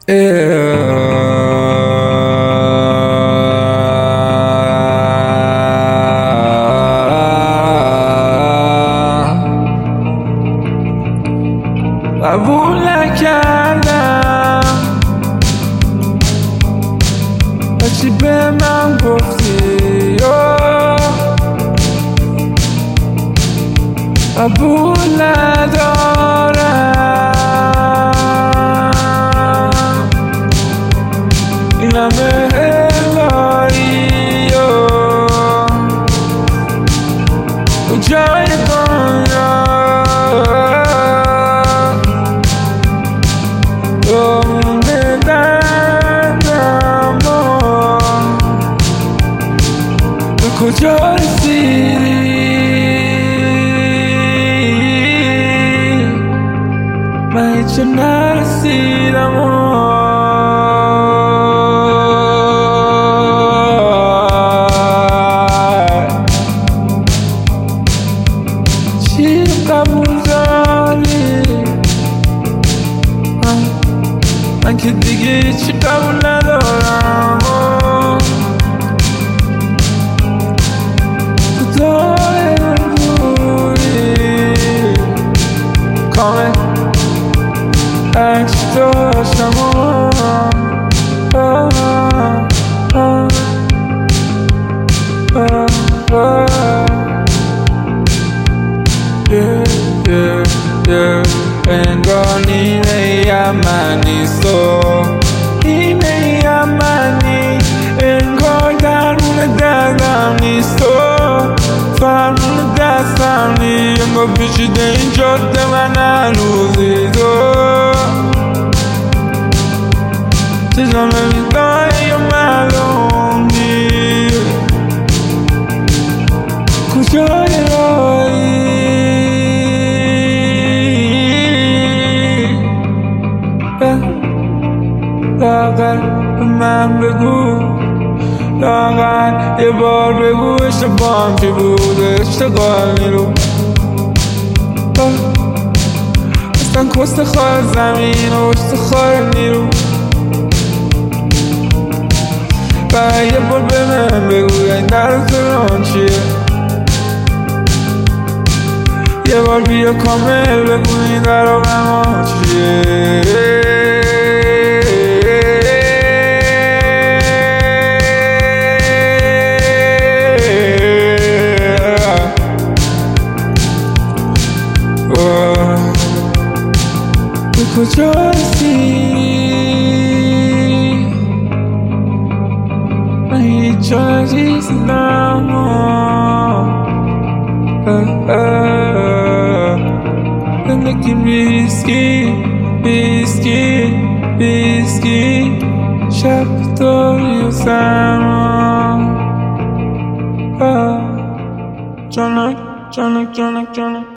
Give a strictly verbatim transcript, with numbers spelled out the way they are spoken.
قبول نکردم هرچی به من گفتی قبول ندارم این همه الهی کجای دنیا مونده دردم به کجا رسیدی من هیچ نرسیدم چی قبول داری من که دیگه چی قبول ندارم خدای نبودی کامل عکس داشتم انگار نیمه من نیست و نیمه من نیست انگار درمون دردم نیست و فرمون دستم نیست انگار پیچیده این جاده من هنوزی تو چشم نمیدای یا معلوم نیست کجای راهی لاغر به من بگو لاغر یه بار بگو اشتباهم چی بود اشتغال نیرو اصلا کست خواه زمین و اشت خواه نیرو و یه بار به من بگو این در تران چیه یه بار بیا کامل بگو این در آقا چیه به کجا رسیدی من هیچ جا نرسیدم زندگی ریسکی ریسکی ریسکی شب داری و سرما جانک جانک جانک جانک